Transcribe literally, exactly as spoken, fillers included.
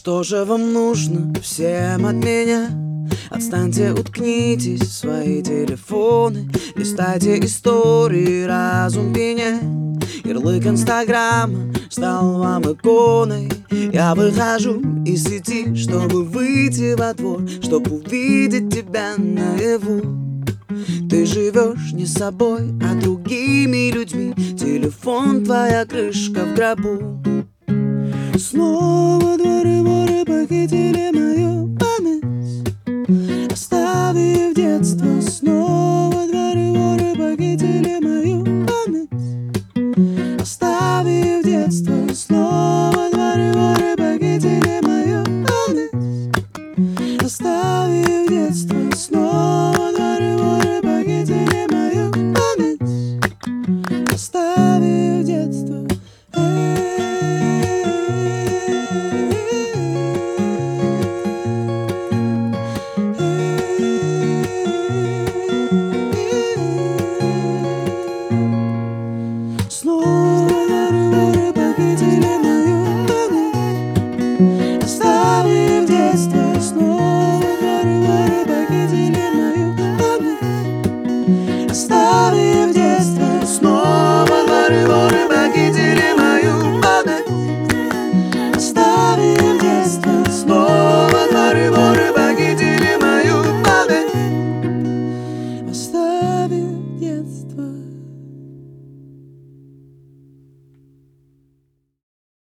Что же вам нужно всем от меня? Отстаньте, уткнитесь в свои телефоны, листайте истории, разум пеняй. Ярлык инстаграма стал вам иконой. Я выхожу из сети, чтобы выйти во двор, чтобы увидеть тебя наяву. Ты живешь не собой, а другими людьми. Телефон твоя крышка в гробу. Снова дворы воры похитили мои